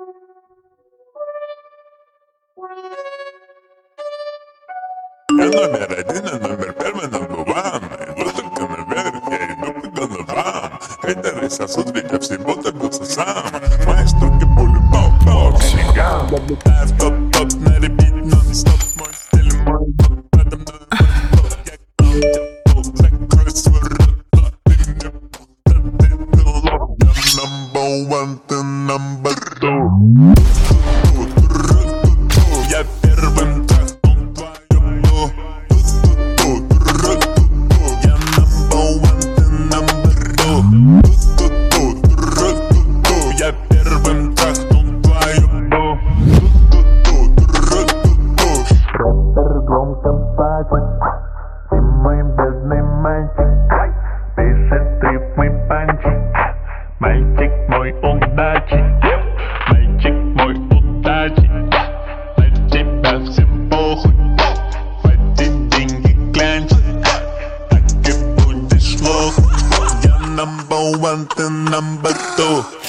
Я номер один, а номер первый, number one. Иду только наверх, я иду по головам. Хейтеры сосут, ведь я всего добился сам. Мои струки пули по снегам. Ставь топ-топ на репит, нон-стоп. Мой стиль, мой топ, подо мной топ. Я крал, закрой свой рот, ты мне будто ты пилот. Я number one, ты number two. Я первым трахнул твою. Я number one, ты number two. Я первым трахнул твою. Рэпер громко плачет, ты мой бедный мальчик. Пишет рифмы панчи, мальчик мой удачи. Мальчик мой удачи. На тебя всем похуй, хвати деньги клянчи, так и будешь лох. Я number one, ты number two.